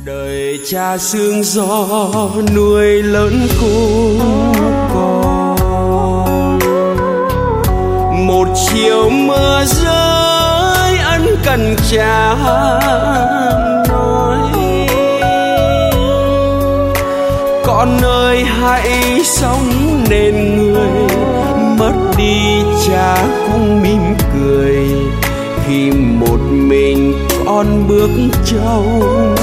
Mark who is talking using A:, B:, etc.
A: đời cha sương gió nuôi lớn cùng con. Một chiều mưa rơi ân cần cha nói, con ơi hãy sống nên người, mất đi cha cũng mỉm cười khi một mình con bước trong